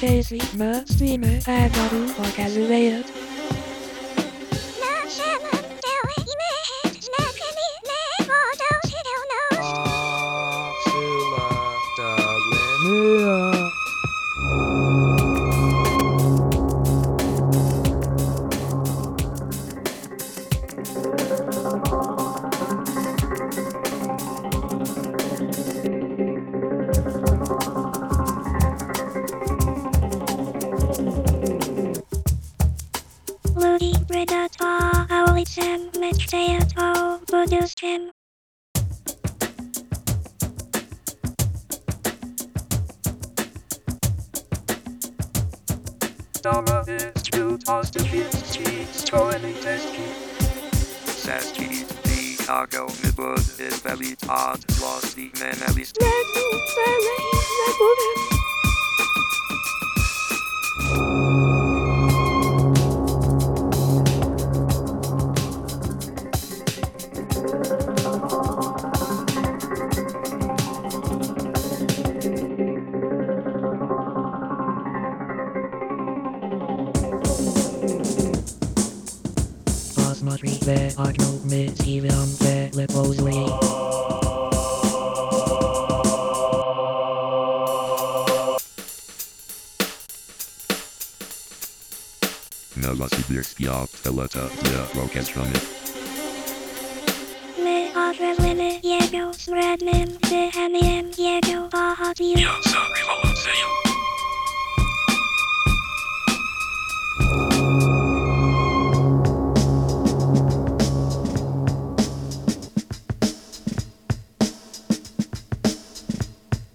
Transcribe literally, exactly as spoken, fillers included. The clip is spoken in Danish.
Daisy med Stine Agadu og Gazelleret. Ludi Predator, Aulicem, Mechtato, Budustem. Dama is to toss to his cheeks, going tasty. Sassy, the cargo midwood is very hard, was the man at least. Let you bury the bullet. Osmotri ve agno mizhiram ve lepozli. Novosibirsk Teleta для Orchestrony. My odrewimy jego srednym dychemiem jego bohatir.